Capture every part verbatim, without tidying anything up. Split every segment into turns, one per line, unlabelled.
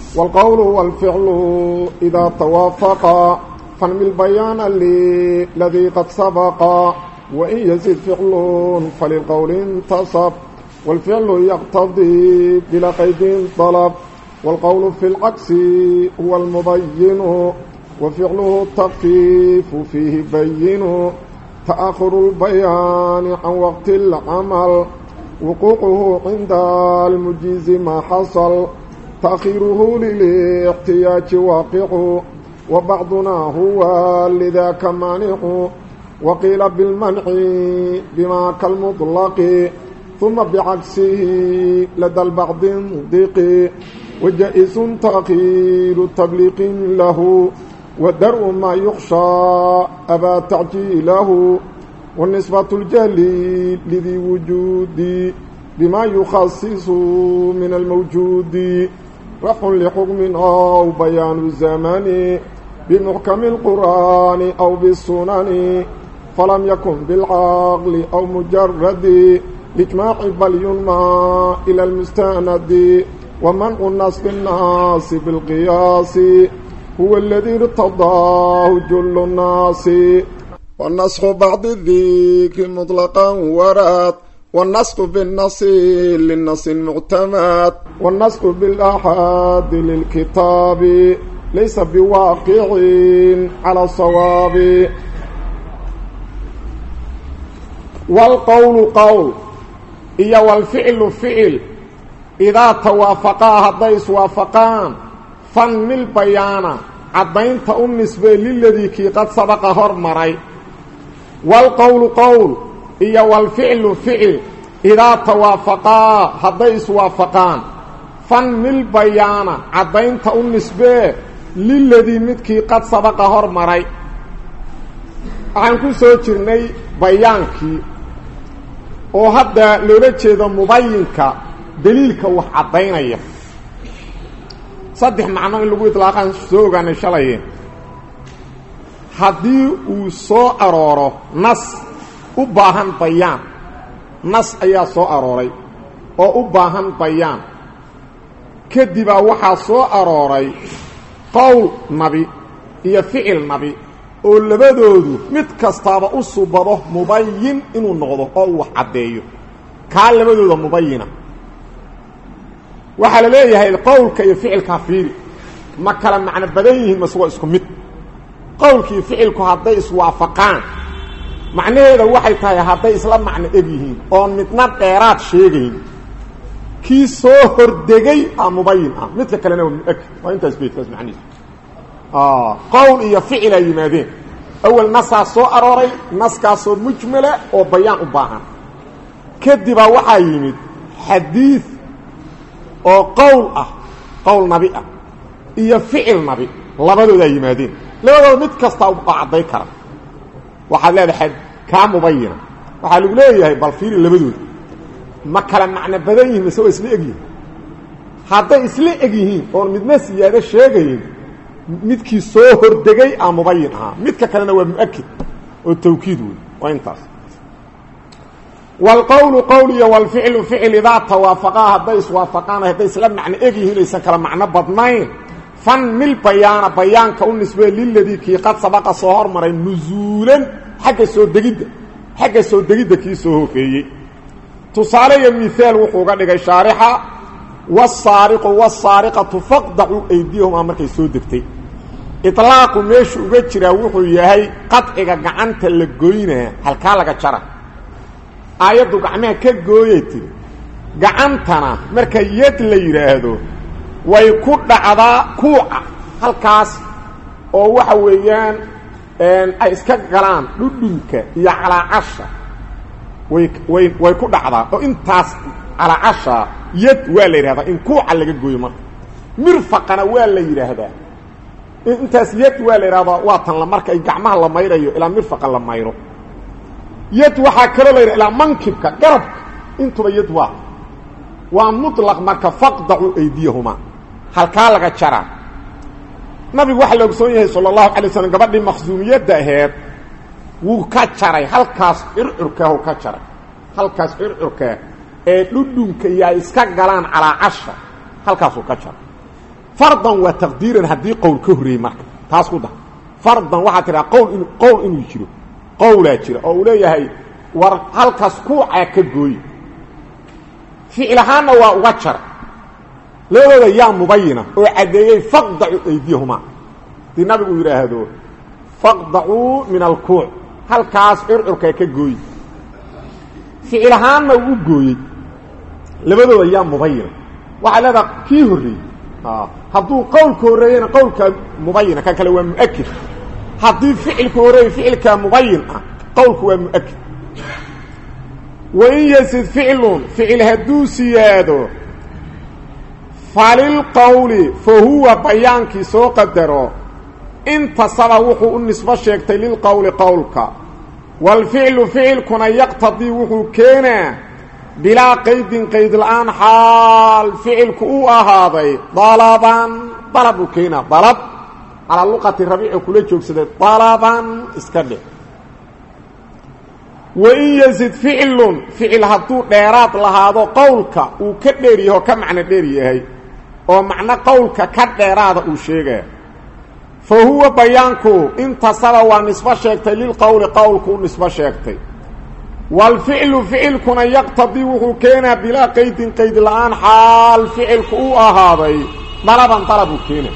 والقول والفعل إذا توافقا فانمي البيان الذي قد سبق وإن يزد فعل فللقول انتصب والفعل يقتضي بلا قيد طلب والقول في العكس هو المبين وفعله التخفيف فيه بين تأخر البيان عن وقت العمل وقوعه عند المجيز ما حصل تأخيره للاحتياج واقع وبعضنا هو لذاك مانع وقيل بالمنع بما كالمطلق ثم بعكسه لدى البعض ضيق وجائز تأخير تبليغ له ودرء ما يخشى أبا تعجيله والنسبة الجليل لذي وجود بما يخصص من الموجود رفع لحكم أو بيان الزمان بمحكم القرآن أو بالسنن فلم يكن بالعقل أو مجرد لإجماع بل ينمى إلى المستند ومنع النص بالناس بالقياس هو الذي ارتضاه جل الناس والنسخ بعض الذكر مطلقا ورد والنسخ بالنص للنص المعتمد والنسخ بالأحاد للكتاب ليس بواقع على الصواب والقول قول إيا والفعل فعل إذا توافقا هديس وافقان فن البيان عدين تأم نسبة للذي كي قد سبق هرمري والقول قول إيا والفعل فعل إذا توافقا هديس وافقان فن البيان عدين تأم نسبة للذي مدكي قد سبق هرمري عنكو سوچرني بيانكي oo hadda loola jeedo mubayinka daliilka wax cadeynaya saddex macno in lagu idlaaqan soo ogaanay shalay hadii uu soo arooro nas u baahan bayaan nas ayaa soo arooray oo u baahan bayaan kadib waxa soo arooray qowl nabi iyo ficil nabi oo labadoodu mid kastaaba u subado mubayyin inuu noqdo oo wax cadeeyo ka labadooda mubayyina waxa la leeyahay qowlka iyo ficilka fiiri ma kala macna badan yihiin maswa isku mid qowlka iyo ficilku haday iswaafaqaan macnaheedu waxay tahay haday isla macna eg yihiin oo midna dheeraad sheegayn ki soo hordegay ah mubayyin ah mid kalena waa waa intaas beedkaas macnihiisu آه قول إيا فعل يمادين أول نصا سو أروري نصا سو مجملة أو بيان أباها كدبا وحا يمد حديث أو قول أه قول نبي أه إيا فعل نبي لابدو دا يمادين لابدو متكستا أبقى عديكرا وحا لا حد كان مبينا وحا لقليه هاي بالفير لابدو ما كلام معنى بدأيه مسوى إسلي أجيه هذا إسلي أجيهين أو مدنسي هذا الشيء midkii soo hordegay aan mubayyin ah midka kalena waa muakkid oo tawkiid weey waa intaas wal qawlu qawli wal fi'lu fi'l idha tawafaqa hadday iswaafaqaan hadday isla macna eegyihiin aysan kala macna badnayn fan mil bayana bayanka u nisbay lilladhi ki qad sabaqa soo hormaray nuzulan xagga soo degida xagga soo degida ki soo hoofeeyay tusaale misaal wuxuu ga dhigay shaarixa والسارق والسارقة فقدعوا أيديهم أمركي سودكتي إطلاق ميش وجرا وحو يهي قطعك قعنت اللقوينة هل كالك جرى آيات قعمها كالقويتي قعنتنا مركي يتلير هذا ويكون عضاء كوعة هل كاس oo waxa weeyaan een ay iska galaan dhudhunka iyo ala asha way way way ku dhacdaa oo intaas ala asha yad waa la yiraahdaa in ku laga gooyo mar mirfaqana waa la yiraahdaa intaas yad waa la yiraahdaa waa tan la marka ay gacmaha la mayrayo ila mirfaqa la mayro yad waxa kale la yiraahdaa ila mankibka garab intuba yad waa waa mutlaq marka faqdu aydiyahuma halka laga jaraa nabi waxa la ogsoon yahay sallallahu alayhi wasallam gabadhii makhzumiyada ahayd wuu ka jaray halkaas ircurka uu ka jaray halkaas ircurka ee dhudhunka yaa iska galaan ala asha halkaas uu ka jaray fardan wa taqdiiran haddii qowl ka horreeyey marka taas ku dar fardan waxaa tidhaha qowl in qowl inuu jiro qowlaa jira oo uu leeyahay war halkaas kuucaa ka gooyi ficil ahaanna waa uga jar labadooda yaa mubayina oo caddeeyey faqdacu aydiyahumaa dii nabigu yidhaahdo faqdacuu min alkuuc halkaas curcurkaa ka gooyi ficil ahaanna uu gooyey labadooda yaa mubayina waxaa leedaha kii horreeyey hadduu qowlka horreeyena qowlkaa mubayina kan kale waa mu'akid haddii ficilku horreeyey ficilkaa mubayin ah qowlku waa mu'akid wain yasid ficlun ficil hadduu siyaado falilqowli fa huwa bayaankii soo qadaro intasaba wuxuu u nisbo sheegtay lilqowli qowlka waalficlu ficilkuna yaqtadii wuxuu keenaa bilaa qaydin qayd la-aan xaal ficilku uu ahaaday dalaban dalab uu keenaa dalab calaa luqati rabiicu kula joogsaday dalaban iska dheh wain yasid ficlun ficil hadduu dheeraad lahaado qowlka uu ka dheer yaho ka macno dheer yahay oo macno qowlka ka dheeraada uu sheegaya fa huwa bayaanku intasaba waa nisbo sheegtay lilqowli qowlku u nisbo sheegtay waalficlu ficilkuna yaqtadii wuxuu keenaa bilaa qaydin qayd la-aan xaal ficilku uu ahaaday dalaban dalab uu keena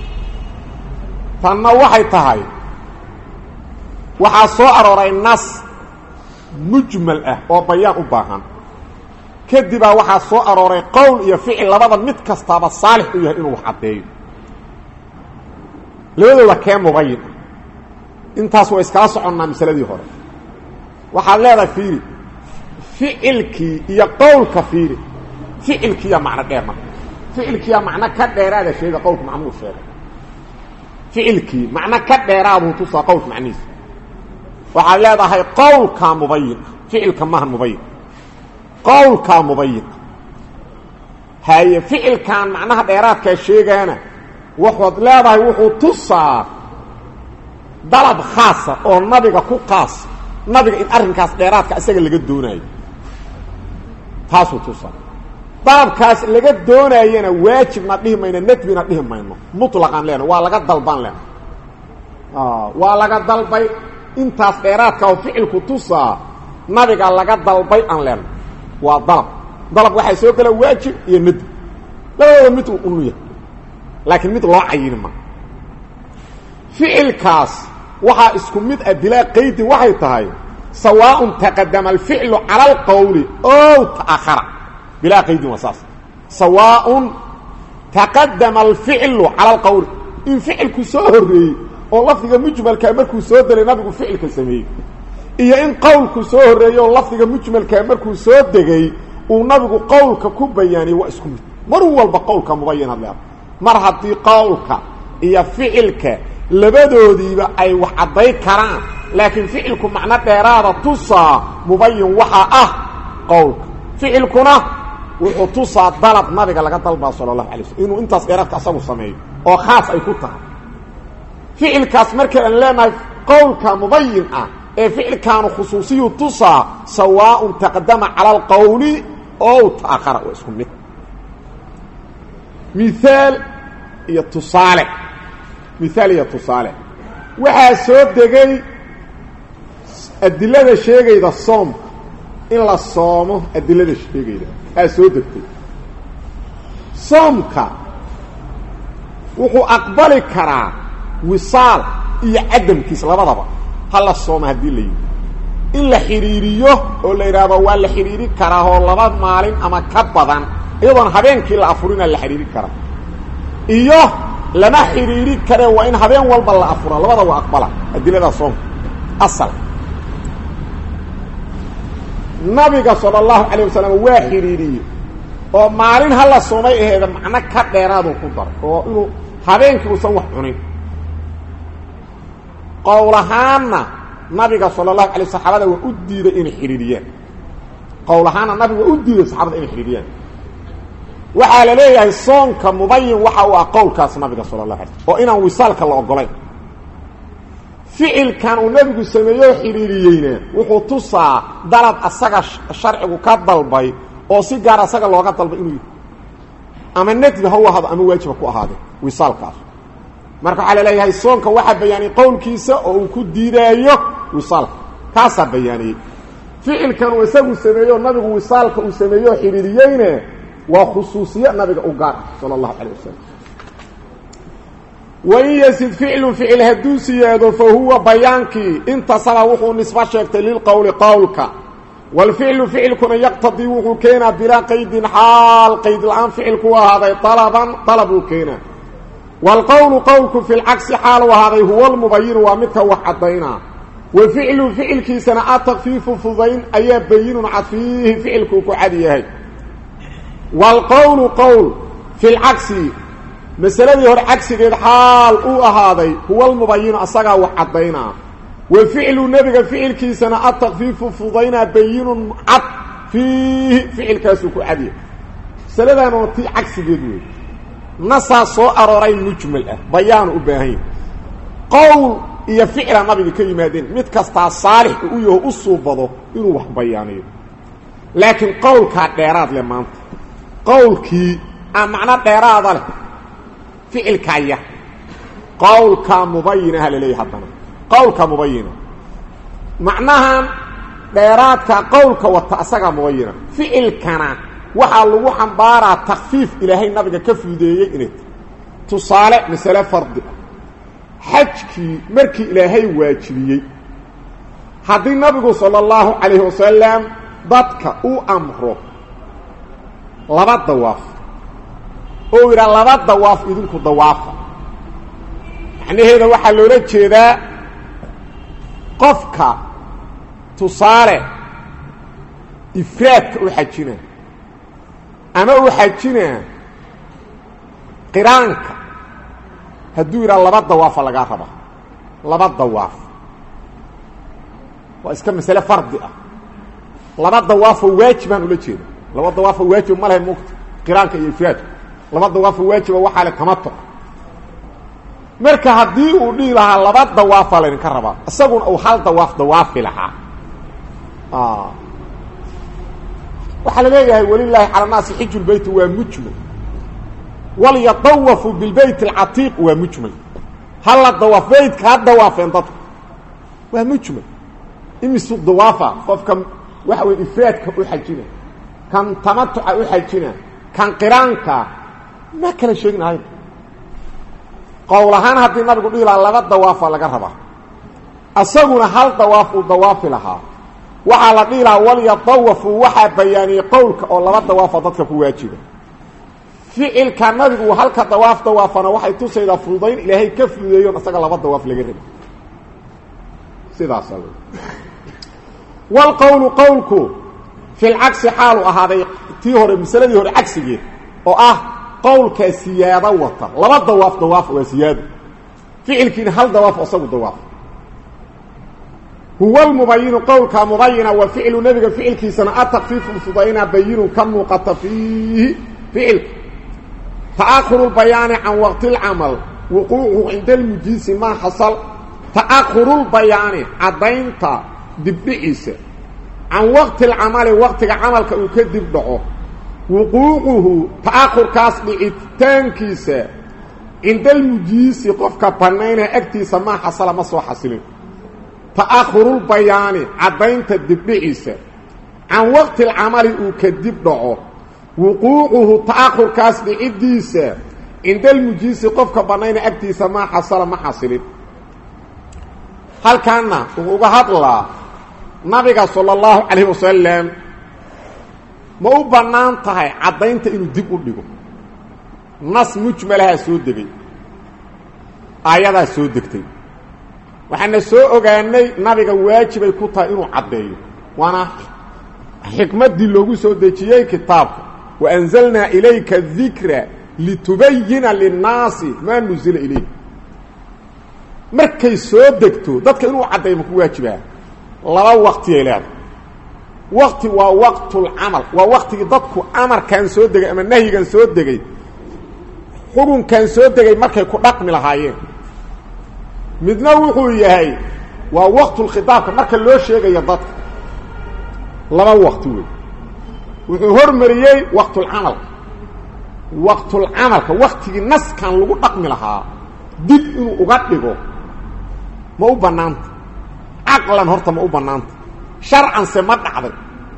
tanna waxay tahay waxaa soo arooray nas mujmal ah oo bayaan u baahan kadibaa waxaa soo arooray qowl iyo ficil labada mid kastaaba saalix u yahay inuu wax caddeeyo labadooda kee mubayin ah intaas waa iskala soconnaa masaladii hore waxaad leedahay fiiri ficilkii iyo qowlka fiiri ficilkiiya macno dheer marka ficilkiiya macno ka dheeraada sheega qowlka macnuu sheegay ficilkii macno ka dheeraaduu tusaa qowlka macnihiisa waxaad leedahay qowlkaa mubayin ah ficilka maaha mubayin qowlkaa mubayin ah haye ficilkan macnaha dheeraadkaa sheegaana waxaad leedahay wuxuu tusaa dalab khaasa oo nabiga ku qaasa nabiga in arrinkaas dheeraadka isaga laga doonaayo taasuu tusaa dalabkaas laga doonaayana waajibna dhihi mayno nadbina dhihi mayno mutlaqaan leena waa laga dalbaan leena waa laga dalbay intaas dheeraadka oo ficilku tusaa nabiga laga dalbay aan leena waa dalab dalab waxaa soo gala waajib iyo nadb labadooda mid uu unu yahay laakiin mid loo cayini ma ficilkaas waxaa isku mid ah bilaa qaydi waxay tahay sawaaءun taqadama alficlu cala alqowli ow ta'ahara bilaa qaydin waa saas sawaaءun taqadama alficlu cala alqowli in ficilku soo horreeyey oo lafdiga mujmalkaa markuu soo delay nabigu ficilka sameeyey iyo in qowlku soo horreeyey oo lafdiga mujmalkaa markuu soo degay uu nabigu qowlka ku bayaaniyey waa isku mid mar walba qowlka mubayinad leeda mar haddii qowlka iyo ficilka labadoodiiba ay wax cadday karaan laakiin ficilku macno dheeraada tusaa mubayin waxaa ah qowlka ficilkuna wuxuu tusaa dalab nabiga laga dalbaa sala allahu alay slm inuu intaas dheeraadka asagu sameeyo oo khaas ay ku tahay ficilkaas markaan leenahay qowlka mubayin ah ee ficilkaanu khusuusiyu tusaa sawaaءun taqadama cala alqowli ow ta'ahara waa isku mid miaal iyo tusaale miaal iyo tusaale waxaa soo degay adilada sheegayda soomka in la soomo adilada sheegayda aa soo degtay soomka wuxuu aqbali karaa wisaal iyo cadamkiis labadaba ha la soomo haddii la yidhi in la xidhiiriyo oo la yidhaahdo waa la xidhiiri karaa oo laba maalin ama ka badan iyadoon habeenkii la afurina la xidhiiri karaa iyo lama xidhiiri karee waa in habeen walba la afura labada waa aqbala adilada soomka asal nabiga sala allahu calayh wasalam waa xidhiiriyey oo maalin ha la soomay aheeda macno ka dheeraaduu ku daray oo inuu habeenkii uusan wax cunin qowl ahaanna nabiga sala allahu alay saxaabada waa u diiday inay xidhiiriyaan qowl ahaanna nabiga waa u diiday saxaabada inay xidhiiriyaan waxaa la leeyahay soonka mubayin waxa uu ah qowlkaas nabiga sala allahu alay slm oo inaan wisaalka la ogolayn ficilkan uu nabigu sameeyo xidhiiriyeyna wuxuu tusaa dalab asaga sharcigu ka dalbay oo si gaar asaga looga dalbay inuu ama nadbi ha ahaado ama waajib ku ahaado wisaalkaas marka waxa la leeyahay soonka waxa bayaani qowlkiisa oo uu ku diidayo wisaalka kaasa bayaani ficilkan uu isagu sameeyo nabigu wisaalka uu sameeyo xiriiriyayna waa khusuusiyad nabiga u gaar sallallahu alayhi wasallam وإن يسد فعل فعل هدوسياده فهو بيانكي انت صلا وحو نسبة شكت للقول قولك والفعل فعل كنا يقتضي وحو كينا بلا قيد حال قيد الآن فعل كوا هذا طلبا طلبه كينا والقول قولك في العكس حال وهذا هو المبين ومتى وحدينا وفعل فعل كي سنة تخفيف فضين أي بين عفيه فعل كوكو عديه والقول قول في العكس مسألة هو عكسيد حال او اهادي هو المبين اسغا وحدينا وفعل النبي فعل كيسنا التخفيف فضينا بين عط فيه فعل كاسو عدي مسألة نوتي عكسيد نصا سو اروري مجمل بيان وباهين قول يا فعل النبي كيمادين مد كاستا صالح او يهو اسوبدو انو wax bayaaniyo laakiin qowlka dheeraad le maanta qowlkii aan macna dheeraad leh فعل كاية قول كمبينة هللي حدنا قول كمبينة معناها ديرات قول كوتأسق مبينة فعل كان وحال وحن بارا تخفيف إلهي النبي كفيديه إنت تصالح مسألة فرد حجكي مركي إلهي واجبيه هذا النبي صلى الله عليه وسلم ضدك او أمره لبا دواف oo ira laba dawaaf idinku dawaafa macnaheedu waxa loo jeedaa qofka tusaale ifraadka u xajina ama u xajina qiraanka haduu ira laba dawaaf laga raba laba dawaaf waa iska mas'ala fardi ah laba dawaaf waajiban u la jeedo laba dawaaf waajib ma lahayn muqt qiraanka iyo ifraadka laba dawaaf waajiba waxa la tamattu marka hadii uu dhiilaha laba dawaaf la in ka raba asaguna uu hal dawaaf dawaaf laha ah waxa la leeyahay walillahi ala nas hajjul bayt wa mujmal wal yatawafu bil bayt al atiq wa mujmal hal dawaaf bayt ka dawaaf inta wa mujmal imisu dawaafa qofka waxa way ifraadka u xajina kan tamattu u xajina kan qiraanka ما كان شيء نايم قولهان هدي النبي قل إلى لغا دواف لغا ربا أصغنا هل دواف ودواف لها وعلى قيلة وليطوف وحا بياني قولك أو لغا دواف ضدك واجبا فعل كان نبي وهل كدواف دوافنا وحا يتوسيد فرضين إلهي كف يديون أصغى لغا دواف لغا ربا سيدا صلو والقول قولك في العكس حال هذا تيهور المسألة يهور عكس جيه وآه قولك سيادة وطا لما دواف دواف وسيادة فعل كين هل دواف أصاب دواف هو المبين قولك مبين وفعل نبي فعل كي سنة تخفيف الفضينا بين كم وقت فيه فعل تأخر البيان عن وقت العمل وقوعه عند المجيس ما حصل تأخر البيان عدينت دبئيس عن وقت العمل وقت عملك يكذب دعوه وقوعه تأخر كاس بإتانكيسة عند المجيس قفك بنينا اكتيس ما حصل ما سوى حصلين تأخر البيان عبين تدبعيسة عن وقت العمل يكذب دعوه وقوعه تأخر كاس بإتانكيسة عند المجيس قفك بنينا اكتيس ما حصل ما حصلين هل كان وقهد الله نبي صلى الله عليه وسلم ما u banaan tahay cadaynta inuu dib u dhigo nas mujmalaha soo degay ayada soo degtay waxana soo ogaanay nabiga waajibay ku tahay inuu cadeeyo wana xikmadii loogu soo dejiyay kitaabka wa anzalna ilayka dhikra litubayyana lin-nasi ma nuzila ilayk markay soo degto dadka inuu cadeeyo ku waajibaa laba waqti yeelad وقت ووقت العمل ووقت ضدك امر كان سو دغay ama nahyigan soo degay xukun kan soo degay markay ku dhaqmi lahaayeen midna wuxuu yahay waa waqtul khitaabka marka loo sheegayo dadka laba waqti weey wuxuu hormariyay waqtul amal waqtul amalka waqtigi naskan lagu dhaqmi lahaa dib inuu uga dhigo ma u banaanta aqlan horta ma u banaanta sharcan se ma dhacday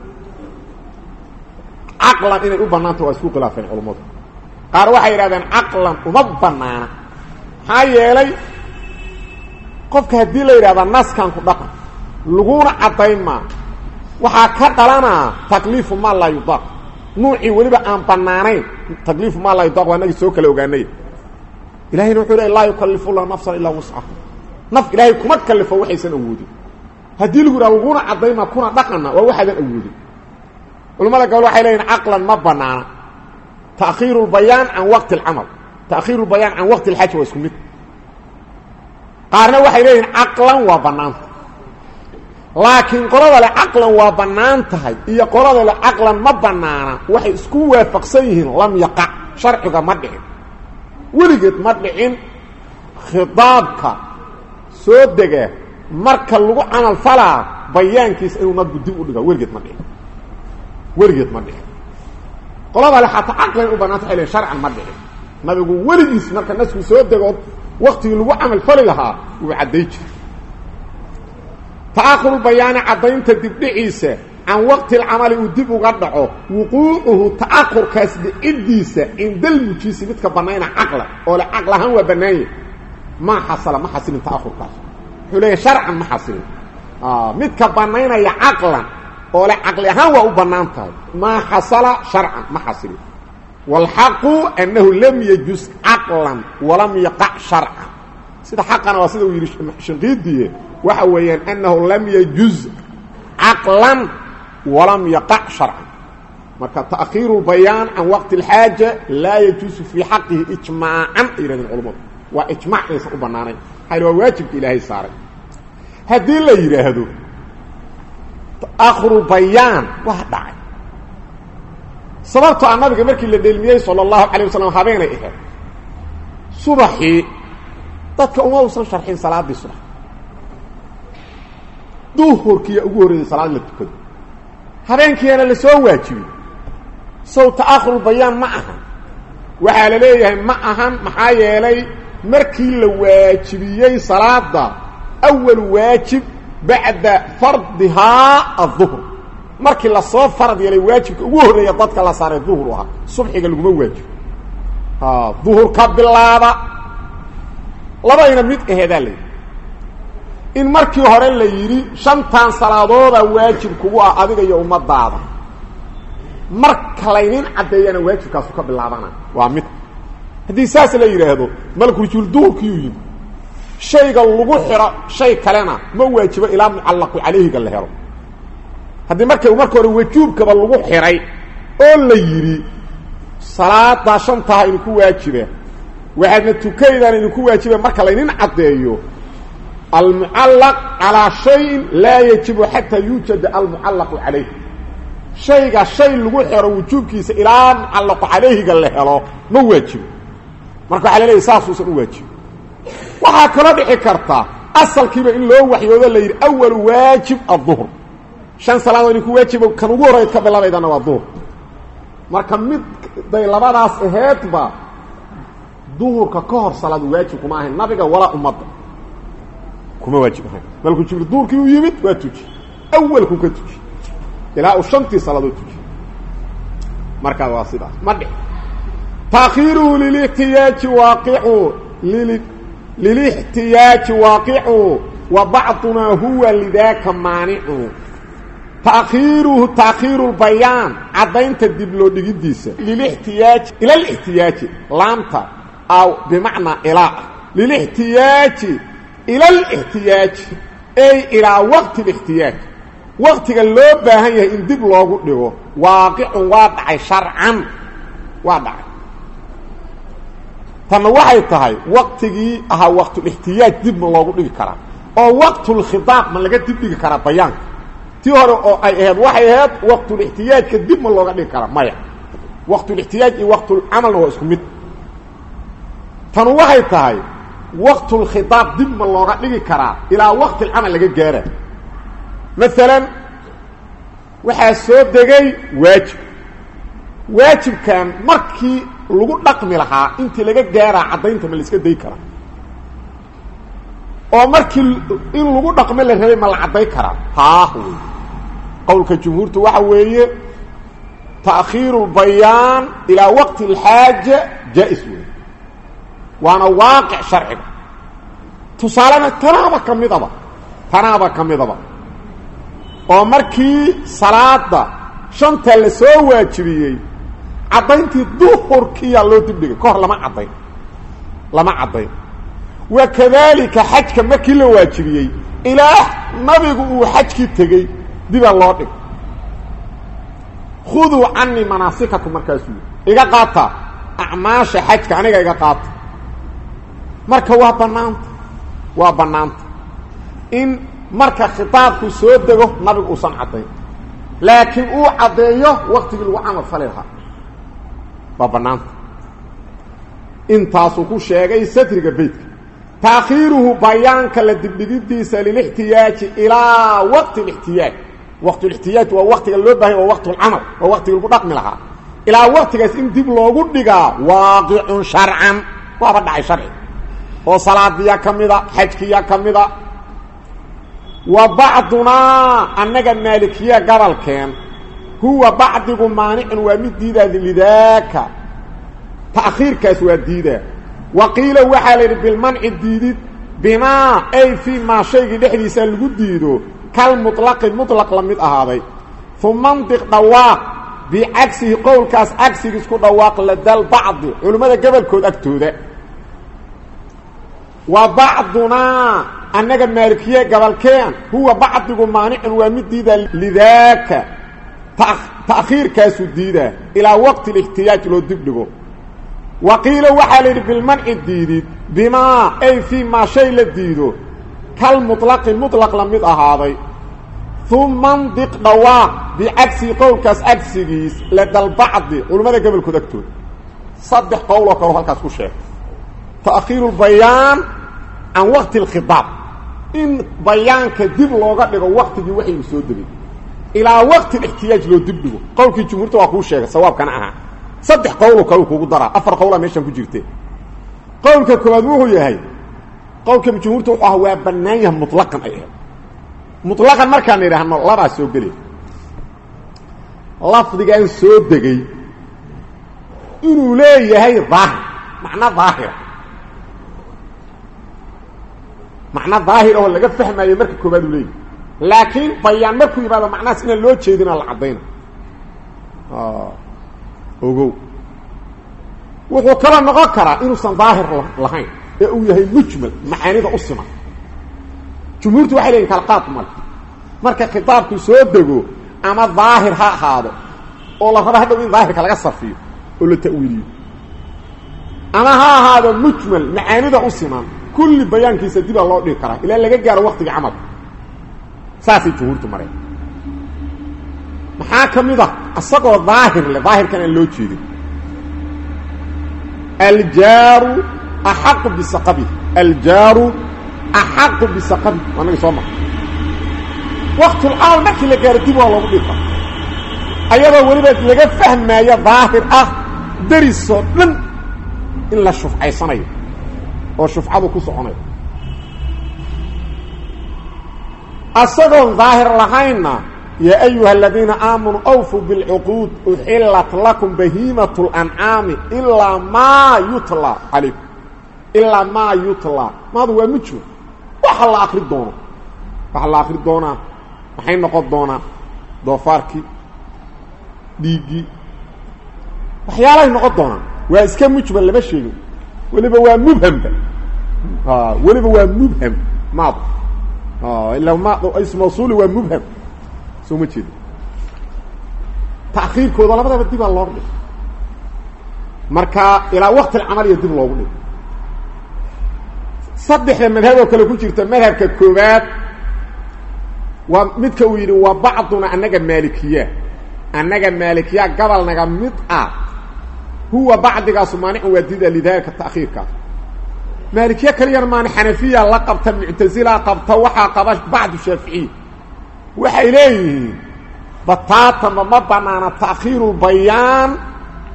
aqlan inay u banaanta waa isku khilaafeen culimadu qaar waxay yiraahdeen aqlan uma banaana ha yeelay qofka hadii la yiraahdo naskan ku dhaqan laguna cadayma waxa ka dhalana takliif ma la yudaq nuuci waliba aan banaanayn takliif ma la yudaq waana soo kala ogaanay ilaahay wuxuu leeyahay la yukallifu la nafsan illa wus'aha naf ilaahay kuma kallifo waxaysan awoodin hadii lagu raawo laguna cadayma kuna dhaqana waa waxaad awoodin culimada qawl waxay leeyihiin aqlan ma banaana ta'khiru al-bayan an waqti al-amal ta'khiru al-bayan an waqti al-hajj wa isku mid qaarna waxay leeyihiin aqlan waa banaanta laakiin qolada la aqlan waa banaan tahay iyo qolada la aqlan ma banaana waxay isku waafaqsan yihiin lam yaqa sharciga ma dhicin weligeed ma dhicin khitaabka soo dega marka lagu amal falaa bayaankiis inuu nabgu dib u dhigo weligeed ma dhicin weligeed ma dhicin qolada la xataa aqlan u banaanta xilay sharcan ma dhicin nabigu weligiis marka nasku soo dego waqti lagu amal fali lahaa uu caday jiray تأخر البيان عضين تدب دعيسة عن وقت العمل ودب وقدعه وقوعه تأخر كاسد إديسة إن دل مجيسي متك بناينا عقلا ولا عقلا هو بناي ما حصل ما حصل تأخر كاسد حليه شرعا ما حصل آه متك بناينا يا عقلا ولا عقلا هو بنانته ما حصل شرعا ما حصل والحق أنه لم يجوز عقلا ولم يقع شرعا سيدا حقا وسيدا ويري شنقيدية وحويا أنه لم يجوز عقلا ولم يقع شرعا مركا تأخير البيان عن وقت الحاجة لا يجوز في حقه إجماعا إلى العلماء وإجماع يسأل بناني هذا واجب إلهي صاري هذه اللي يرى هذا تأخر البيان واحد دعي صبرت عن نبي مركي اللي دلميه صلى الله عليه وسلم حبينا إيه صبحي dadka uma uusan sharxin salaadii subax duhurkii ugu horeeyay salaad la tukado habeenkiina la soo waajibay soo ta'akhur bayaan ma aha waxa la leeyahay ma ahan maxaa yeelay markii la waajibiyay salaada awwal waajib ba'da fardha adh-dhuhr markii la soo farad yeelay waajibka ugu horeeyay dadka la saaray dhuhur ah subxiga lagu waajib ha dhuhur ka bilaaba labayna mid aheedalee in markii hore la yiri shantan salaadooda waajib kugu ah adiga iyo ummadaada marka laynin cadeeyana waajibkaas ka bilaabana waa mid hadii saas la yiraahdo malku julduurkii yiri shayga lagu xiro shay kalena ma waajibo ilaa muallaq alayhi gal helo hadii markay markii hore waajibkaba lagu xiray oo la yiri salaada shanta in ku waajibe waxaadna tukaydan in ku waajibe marka la inin cadeeyo المعلق على شيء لا يجب حتى يوجد المعلق عليه شيء شيء لو خيرو وجوبكيس الى معلق عليه قال له ما واجب marka xalay isaasu u waajib waxa kala dhixi karta asalkiiba in loo waxyoodo la yiri awwal waajib adh-dhuhr shan salaad in ku waajib kan ugu horeeyay ka bilaabaydana waa dhuhr marka mid day labadaas aheedba dhuhrka ka hor salaad waajib kuma ahayn nabiga wala ummadda kuma waajibahay balku jibril duurkii u yimid waa tuji awwalku ka tuji ilaa u shantii salaado tuji marka waa sidaas ma dhig taakhiru lil ihtiyaj waqi'u lil lil ihtiyaj waqi'u wa ba'duna huwa lidaka mani'u taakhiru taakhiru al bayan adaynta dib loo dhigidiisa lil ihtiyaj ila al ihtiyaj lamta aw bimaana ila lil ihtiyaj إلى الاحتياج أي إلى وقت الاحتياج وقت اللي باهيه إن دب لوغو ديغو واقع واقع شرعا واقع تما waxay tahay waqtigi aha waqtu الاحتياج dib loogu dhigi kara oo waqtu الخطاب ma laga dib dhigi kara bayaan tii hore oo ay ahayd waxay ahayd waqtu الاحتياج ka dib ma looga dhigi kara maya waqtu الاحتياج iyo waqtu العمل waa isku mid tan waxay tahay وقت الخطاب دب ما لوغا دغي كرا الى وقت العمل لغا غيره مثلا waxa soo degay waajib waajib kan markii lagu dhaqmi lahaa intii laga gaaraa cadaynta ma la iska day karaa oo markii in lagu dhaqmo la rabay ma la caday karaa haa qowlka jumhuurtu waxa weeye ta'khiiru bayaan ila waqti al-haaja jaiz waana waaqi' sharci tusaalana tanaaba kamidaba tanaaba kamidaba oo markii salaada shanta la soo waajibiyay cadayntii duhurkii loo dibdhigay kor lama cadayn lama cadayn wakadalika xajka markii la waajibiyay ilaa nabigu uu xajkii tagay diba loo dhig khuduu anni manasikakum markaasuu iga qaata acmaasha xajka aniga iga qaata marka waa banaanta waa banaanta in marka khitaabku soo dago nabigu uusan cadayn laakiin uu cadeeyo waqtigii lagu camal faleeha waa banaanta intaasuu ku sheegay satriga beedka taakhiiruhu bayaanka la dibdhigidiisa lilixtiyaaji ilaa waqti lixtiyaaj waqti lixtiyaaj waa waqtiga loo baahay waa waqti camal waa waqtiga lagu dhaqmi lahaa ilaa waqtigaas in dib loogu dhigaa waaqicun sharcan waaba dhacay sharci oo salaadiya kamida xajkiya kamida wa ba'duna annaga maalikiya gabalkeen huwa ba'digu maanicun waa mid diidaad lidaaka ta'khiirkaas waa diidaa waqiila waxa la bil man'i diidid bima ay fi ma shaygi dhexdiisa lagu diido kal mutlaq mutlaq lamid ahaaday thumma mantiq dawaaq bi aksi qowlkaas aksi isku dawaaq la dal ba'd culimada gabalkood agtooda wa ba'duna annaga maalikiye gabalkeen huwa ba'digu maanicun waa mid diida lidaaka ta'khiirkaas diida ila waqti al-ihtiyaaj loo dibdhigo وقيل وحال بالمنع الديد بما أي في ما شيء للديد كالمطلق المطلق لمد أهاضي ثم منطق دواء بعكس قول كاس أكسيس لدى البعض ولماذا قبل كدكتور صدح قولك وروح الكاس كشيء تأخير البيان عن وقت الخطاب إن بيان كدب لوقت لغا وقت دي وحي يسود بي إلى وقت الاحتياج لو دبه قولك الجمهور تواقو الشيء سواب كان أها صدح قولك وكو درا افر قوله ميشان ku jirtay qowlka koowaad wuxuu yahay qowlka jumhuurtu waxa waa banaanyahay mutlaqan ay mutlaqan markaan yiraahdo laba soo gali lafdigan soo degay inuu leeyahay dhaahir macna dhaahir macna dhaahir oo laga fahmayo marka koowaad uu leeyahay laakiin bayaan markuu yimaado macnaas in loo jeedina la cadeyna ah ogow wuxuu kala noqon karaa inuusan daahir lahayn ee uu yahay mujmal macaanida u siman jumhuurtu waxay leeyihiin kala qaad marka marka khitaabku soo dego ama daahir ha ahaado oo la rabo hadhow in daahirka laga safiyo oo la ta'wiiliyo ama ha ahaado mujmal macaanida u siman kulli bayaankiisa dib loo dhigi karaa ilaa laga gaaro waqtiga camal saasi jumhuurtu mareen maxaa kamida asagoo daahir le daahirkan aan loo jeedin aljaru ahaq bisaqabi aljaru ahaq bisaqabi wana soma waqti al markii la gaaro dib waa loogu dhigta ayadoo waliba laga fahmaayo daahir ah dariso dhan in la shufcaysanayo oo shufcadu ku soconayo asagoo daahir lahayna يا أيها الذين آمنوا أوفوا بالعقود أحلت لكم بهيمة الأنعام إلا ما يطلع عليكم إلا ما يطلع ما هو مجمع وحل آخر الدونة وحل آخر الدونة وحين نقض دونة دوفاركي ديجي وحيالا نقض دونة وإذا كان مجمع اللي بشيء ولي بوا مبهم آه ولي بوا مبهم ما آه إلا ما اسم موصولي ومبهم سوما جيد تأخير كودا لبدا بديبا لو دغ marka ila waqti amal yadib loo dhig saddex madhab kale ku jirta madhabka koobaad waa midka uu yiri waa bacduna anaga maalikiya anaga maalikiya gabalnaga mid ah huwa bacdiga sumaani wadida lidalka ta'khirka maalikiya kaliya maani xanafiya la qabta mu'tazila qabta waxa qabash bacd shafi'i waxay leeyihiin bataatan ma banaana ta'khiirul bayaan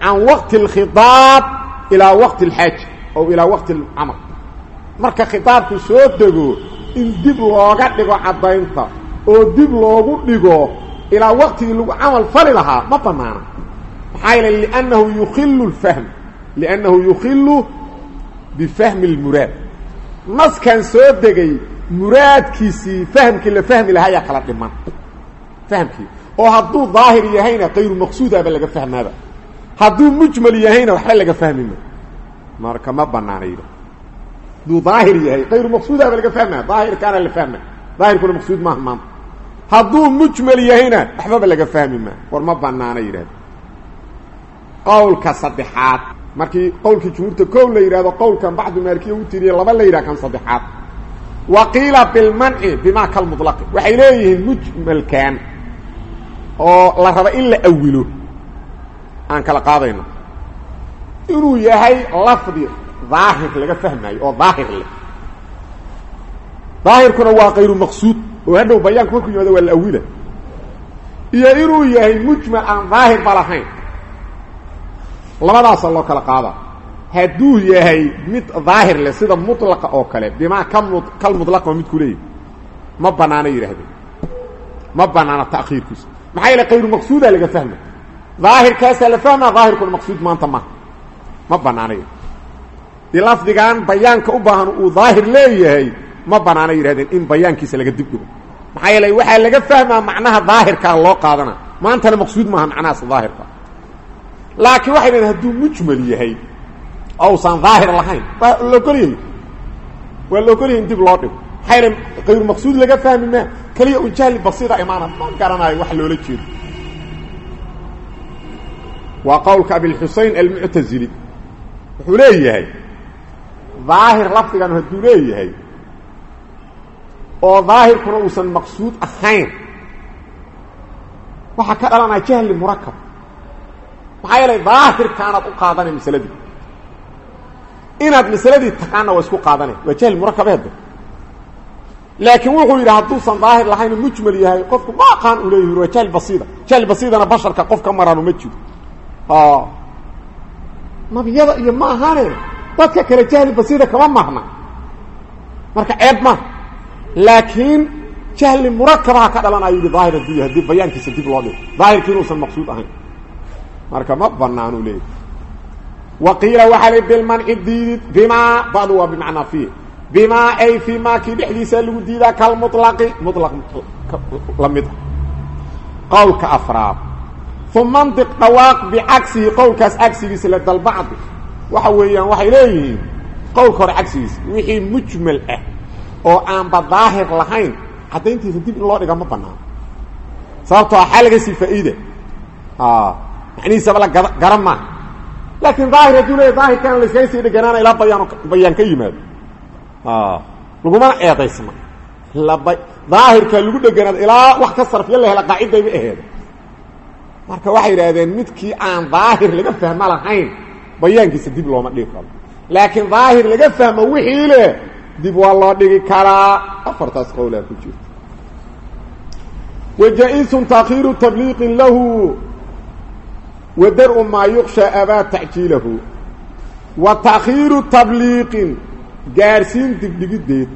can waqti اlkhiطaab ilaa waqti اlxaaja ow ilaa waqti اlcamal marka khitaabku soo dego in dib looga dhigo caddaynta oo dib loogu dhigo ilaa waqtigii lagu camal fali lahaa ma banaana maxaa yeele liannahu yukhilu اlfahm liannahu yukhilu bifahmi اlmuraad naskan soo degay muraadkiisii fahmkii la fahmi lahaa ayaa kala dhiman fahmkii oo hadduu daahir yahayna kayru maqsuudaaba laga fahmaaba hadduu mujmal yahayna waxba laga fahmima marka ma banaana yidha hadduu daahir yahay kayru maqsuudaaba laga fahmaya daahirkaana la fahma daahirkuna maqsuud maaha maanta hadduu mujmal yahayna waxbaba laga fahmi maa war ma banaana yidhahda qowlka saddexaad markii qowlkii jumhuurta koow la yidhahdo qowlkan bacdu maalikiya u tiriye laba la yidhaha kan saddexaad wa qiila bilmanci bimaa kalmuطlaqi waxay leeyihiin mujmalkan oo la raba in la awilo aan kala qaadayno inuu yahay lafdi daahir laga fahmaayo oo daahir leh daahirkuna waa kayru maqsuud oo hadhow bayaanku markuu yimaado waa la awila iyo inuu yahay mujmal aan daahir ba lahayn labadaasa loo kala qaada hadduu yahay mid daahir leh sida mutlaqa oo kale bimaa kalmuطlaq waa midku leeyahy ma banaana yidhahdeen ma banaana ta'khiirkiisa maxaa yeele kayru maqsuudaa laga fahma daahirkaasaa la fahmaa daahirkuna maqsuud maanta maha ma banaana dii lafdigan bayaanka u baahan uu daahir leeyahay ma banaana yidhahdeen in bayaankiisa laga dib dhigo maxaa yeele waxaa laga fahmaa macnaha daahirkaa loo qaadana maantana maqsuud maaha macnahaas daahirka laakiin waxay dhahen hadduu mujmal yahay ousan daahir lahayn waa laogolyahay waa la ogolyahay in dib loo dhigo maxaa yeele kayru maqsuud laga fahmi maa keliya un jahli basiida imaana ma garanayo wax loola jeedo waa qowlka abilxusein almuctazili wuxuu leeyahay daahir lafdigan hadduu leeyahay oo daahirkuna uusan maqsuud ahayn waxaa ka dhalanaya jahli murakab maxaa yeelay daahirkaanaad u qaadanay masaladii inaad masaladii taqaana waa isku qaadanay waa jahli murakabeedba laakiin wuxuu yidhi hadduusan daahir lahayn mujmal yahay qofku ma aqaan u leeyahi waa jahli basiida jahli basiidana basharka qof ka maranu ma jiro nabiyada iyo ma ahaane dadka kale jahli basiida kama marna marka ceeb ma laakiin jahli murakabaha ka dhalanayo yidhi daahir hadduu yahay haddii bayaankiisa dib loo dhigo daahirkii inuusan maqsuud ahayn marka ma banaanu leeyahy wa qiila waxaa li bilmanci diidid bimaa badu waa bimacnaa fiih bimaa ay fii maa kii dhexdiisa lagu diidaa kalmuطlaqi muطlaq la mid ah qowlka afraad uma ndiq dhawaaq bicagsihi qowlkaas cagsigiisa la dalbacdi waxa weeyaan waxay leeyihiin qowlka hore cagsigiisa wixii mujmal ah oo aanba daahir lahayn caddayntiisa dib in loo dhiga ma banaano sababtoo axaa laga sii faa'iida macnihiisaba la garan maaha laakiin daahir hadduu leeya daahirkana la iskaga sii dheganaana ilaa bayaan bayaan ka yimaado lagumana eedaysna laba daahirka lagu dheganaado ilaa wax ka sarfiya la hela qaacidayba aheeda marka waxay yidhaahdeen midkii aan daahir laga fahmo lahayn bayaankiisa dib looma dhigi karo laakiin daahir laga fahmo wixii leh dib waa loo dhigi karaa afartaas qowlaa ku jirta wajaa-isun taakhiiru tabliiqin lahu wadar-u maa yukshaa abaa tacjiilahu wa taakhiiru tabliiqin gaarsiin digdhigiddeed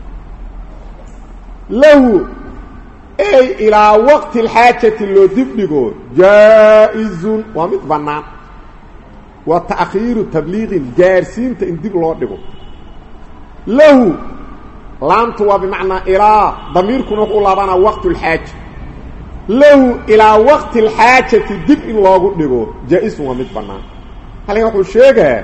lahu ey ilaa waqti alxaajati loo dibdhigo jaa-izun waa mid bannaan wa taakhiiru tabliiqin gaarsiinta in dib loo dhigo lahu laamtu waa bimacnaa ilaa damiirkuna wuxuu u laabanaa waqtu alxaaja lahu ilaa waqti alxaajati dib in loogu dhigo jaa-isun waa mid bannaan halkan wuxuu sheegaa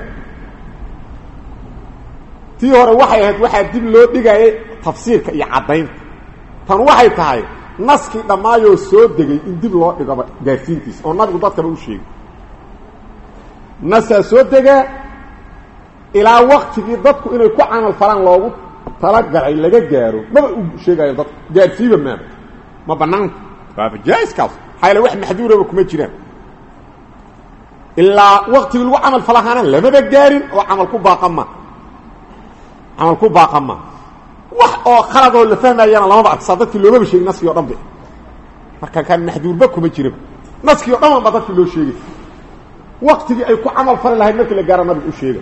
tii hore waxay ahayd waxaa dib loo dhigayay tafsiirka iyo caddaynta tan waxay tahay naskii dhammaayoo soo degay in dib loo dhigoba gaarsiintiisa oo nabigu dadkaba u sheegay nasaa soo degaa ilaa waktigii dadku inay ku camal falaan loogu talagalay laga gaaro maba u sheegayo dadku gaarsiiba maaba ma banaanta waaba jaa-iskaas maxaa yaele wax maxduuraba kuma jiraan ilaa waktigii lagu camal falahaana lamaba gaarin oo camal ku baaqa ma camal ku baaqa ma wax oo khaladoo la fahmayana lamaba arksaa dadkii loomaba sheegin naskii o dhan ba marka kaan maxduurba kuma jiraba naskii o dhan ba dadkii loo sheegay waqtigii ay ku camal fali lahayd markii la gaaro nabigu u sheegay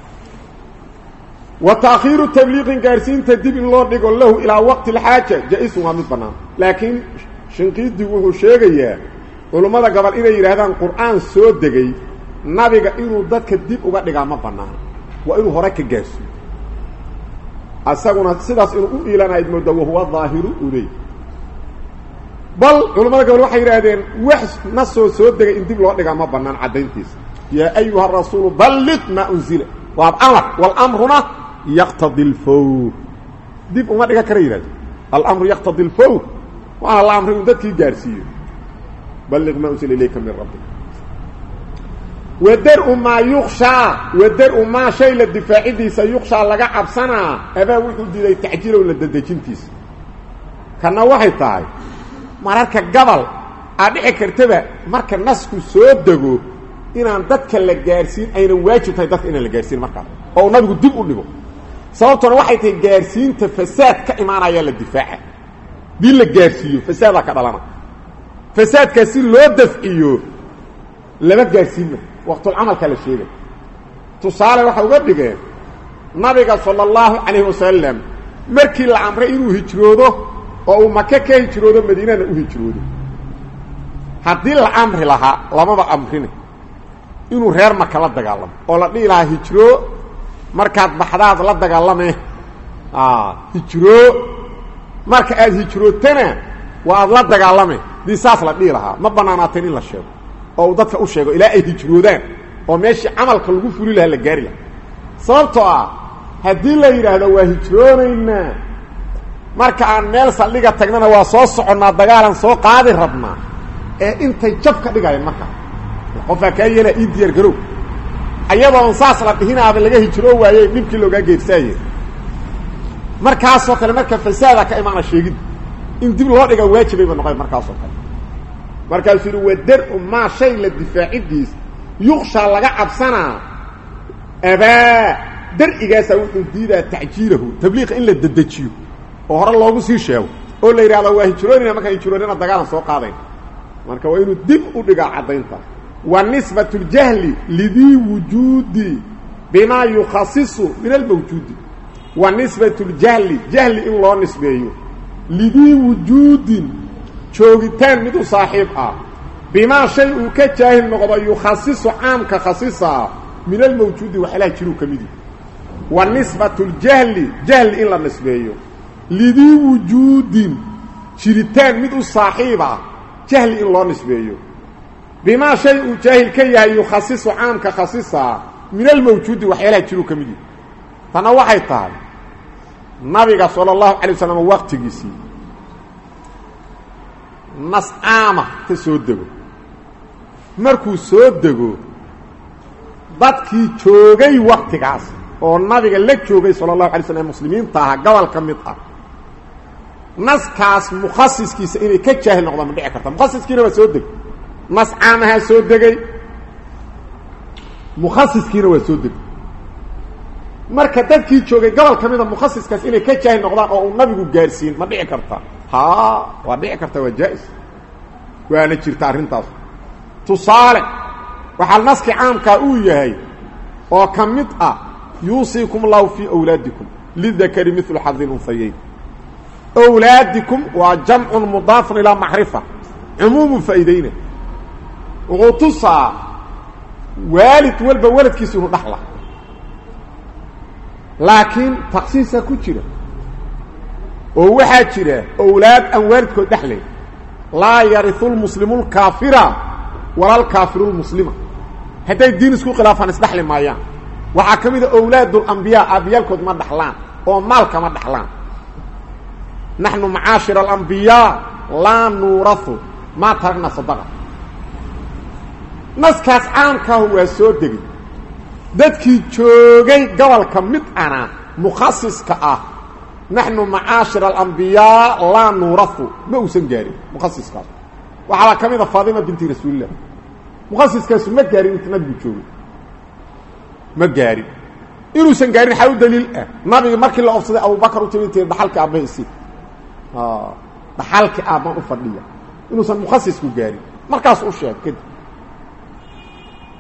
wa ta'khiru tabliiqin gaarsiinta dib in loo dhigo lahu ilaa waqti alxaaja jaa-is waa mid bannaan laakiin shinqiidi wuxuu sheegayaa culummada gobol inay yidhaahdaan qur-aan soo degay nabiga inuu dadka dib uga dhigaa ma bannaan waa inuu hore ka gaarsiiyo asaguna sidaas inuu u iilanayd mooda wahuwa daahiru uley bal culummada gobol waxay yidhaahdeen wax na soo soo degay in dib loo dhigaa ma bannaan caddayntiisa yaa ayuha rasuulu balliq maa unzila waa amar walamruna yaqtadi alfawr dib uma dhiga kara yidhahdo alamru yaqtadi alfawr waana la amray in dadkii gaarsiiyo balliq maa unzila ilayka min rabbik wadar-u maa yukshaa wadar-u maa shay la difaacidiisa yukshaa laga cabsanaa abaa wuxuu diiday tacjiilow la dadejintiisa kana waxay tahay mararka gabal aad dhici kartaba marka nasku soo dego inaan dadka la gaarsiin aynan waajib tahay dadka inaan la gaarsiin markaas oo nabigu dib u dhigo sababtuna waxay tahay gaarsiinta fasaad ka imaanaya la difaaca dii la gaarsiiyo fasaadaa ka dhalana fasaadkaa si loo dafciyo lama gaarsiinma waqtulcamalka la sheegay tusaale waxa uga dhigeen nabiga sala allahu calayhi wasalam markii la amray inuu hijroodo oo uu maka ka hijroodo madiinana u hijroodo haddii la amri lahaa lamaba amrine inuu reer maka la dagaalamo oo la dhihi lahaa hijroo markaad baxdaad la dagaalame hijroo marka aad hijrootana waa aad la dagaalame dii saas la dhihi lahaa ma bannaanaateen in la sheego oo uu dadka u sheego ilaa ay hijroodaan oo meeshii camalka lagu fuli lahaa la gaari lahaa sababtoo ah haddii la yidhaahdo waa hijroonaynaa marka aan meel saldhiga tagnana waa soo soconnaa dagaalan soo qaadi rabnaa ee intay jab ka dhigayeen markaa qofaa kaa yeelaa ii diyaar garow ayadoon saas la dhihinaaba laga hijroo waayey dhibkii loogaa geersaaye markaasoo kale marka fasaada ka imaana sheegid in dib loo dhiga waajibayba noqon markaasoo kale markaasuu yidhi wadar-u maa shay la difaacidiis yukshaa laga cabsanaa abaa dar-igaasaa wuxuu diidaa tacjiilahu tabliiqa in la dedejiyo oo hore loogu sii sheego oo la yidhahdo waa hijroonina markaan hijroonina dagaalan soo qaadayn marka waa inuu dib u dhigaa caddaynta wa nisbatu ljahli lidii wujuudi bimaa yukhasisu min almawjuudi wa nisbatu ljahli jahli in loo nisbeeyo lidii wujuudin joogitaan mid u saaxiib ah bimaa shay uu ka jaahil noqdo yukhasisu caamka khasisaa min almawjuudi waxyaalaha jiruu ka midi wa nisbatu ljahli jahli in la nisbeeyo lidii wujuudin jiritaan mid u saaxiib ah jahli in loo nisbeeyo bimaa shay uu jaahil ka yahay yukhasisu caamka khasisaa min almawjuudi waxyaalaha jiruu ka midi tana waxay tahay nabiga sala allahu calay wasalam waqtigiisii nas caama ka soo dego markuu soo dego dadkii joogay waktigaas oo nabiga la joogay sala allahu alay slam muslimiinta ahaa gobol ka mid ah naskaas mukhasiskiisa inay ka jaahil noqdaan ma dhici karta mukhasiskiina waa soo degay nas caamahaa soo degay mukhasiskiina waa soo degay marka dadkii joogay gobol ka mida mukhasiskaas inay ka jaahil noqdaan oo uu nabigu gaarsiin ma dhici karta ha waa dhici karta waa jaa-is waana jirta arrintaas tusaale waxaa naski caamkaa uu yahay oo ka mid ah yuusiikum allahu fii awlaadikum lidakari milu xadi lunhayayn awlaadikum waa jamcun mudaafun ilaa macrifa cumuumu faa'iidayna wuxuu tusaa waalid walba waladkiisa inuu dhaxla laakiin taksiisaa ku jira oo waxaa jira awlaad aan waalidkood dhexlayn laa yariu lmuslimu lkaafira walaa alkaafiru lmuslima hadday diin isku khilaafaan isdhexli maayaan waxaa ka mid a awlaad alambiyaa aabiyaalkood ma dhaxlaan oo maalka ma dhaxlaan naxnu macaashir alambiyaa laa nuurau maa taragna sadaqa naskaas caamkaahu waa soo degay dadkii joogay gobolka mid ana mukhasiska ah naxnu macaashir alambiyaa laa nuurau ma uusan gaarin mukhasiskaas waxaaba ka mid a faatima binti rasuulillah mukhasiskaasu ma gaarin inta nabigu joogay ma gaarin inuusan gaarin waxaa u daliil ah nabiga markii la ofsaday abubakar u tagint dhaxalkii aabbaha isi dhaxalkii aabbaan u fadhiya inuusan mukhasisku gaarin markaas u sheeg kadib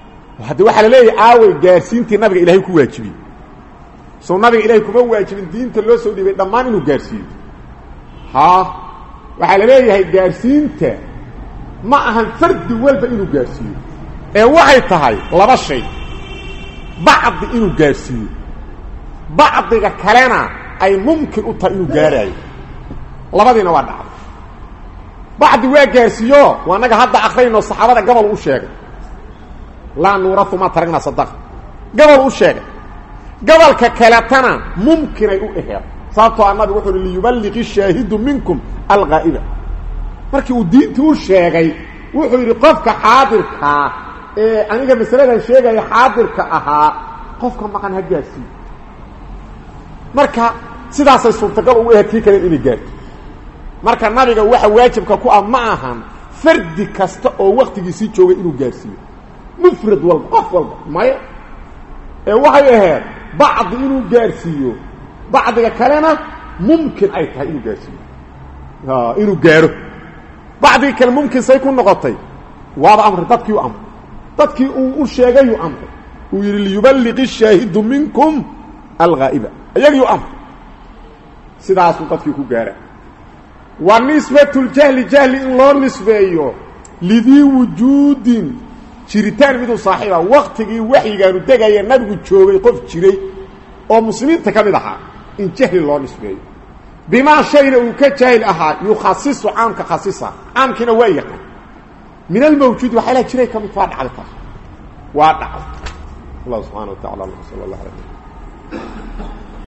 hadii waxa la leeyahay aaway gaarsiintii nabiga ilaahay ku waajibiyay soo nabiga ilaahay kuma waajibin diinta loo soo dhibay dhammaan inuu gaarsiiyo ha waxa la leeyahay gaarsiinta ma ahan fardi walba inuu gaarsiiyo ee waxay tahay laba shay bacd inuu gaarsiiyo bacdiga kalena ay mumkin u tahay inuu gaarayo labadina waa dhacay bacdi waa gaarsiiyo waa naga hadda akhrayno saxaabada gabal u sheegay la nuurathu ma taragna sadaq gabal u sheegay gabalka kalatana mumkin ay u aheer sababtoo annabi wuxuu li yuballighi shaahidu minkum alghaiba markii uu diintu u sheegay wuxuu yiri qofka xaadirka ee aniga masaladan sheegay xaadirka ahaa qofka maqan hagaasi marka sidaas ay suurtagal u yahay kale inay gaarto marka nabiga waxa waajibka ku ah ma ahan fardi kasta oo waqtigiisii joogay inuu gaarsiiyo mufrad wal qof walba ma ee waxay ahayd bacd inuu gaarsiiyo bacdiga kalena mumkin ay tahay inuu gaarsiiyo ha inuu gaaro bacdi kale mumkin say ku noqotay waa amr dadkii u amr dadkii uu u sheegay uu amr uu yiri li yuballighi shaahidu minkum alghaiba ayagii amr sidaas uu dadkii ku gaara wa nisbatul jahli jahli in loo nisbeeyo lidii wujudin jiritaan midu saaxiiba waqtigii waxyigaanu degaya nabigu joogay qof jiray oo muslimiinta kamid ahaa in jahli loo nisbeeyo bima shayna uu ka jahil ahaa yukhassisu caamka khassisa caamkina waa yaqaan min almawjud waxa la jiray kamid waa dhacday waa dhacday Allah subhanahu wa ta'ala sallallahu alayhi wa sallam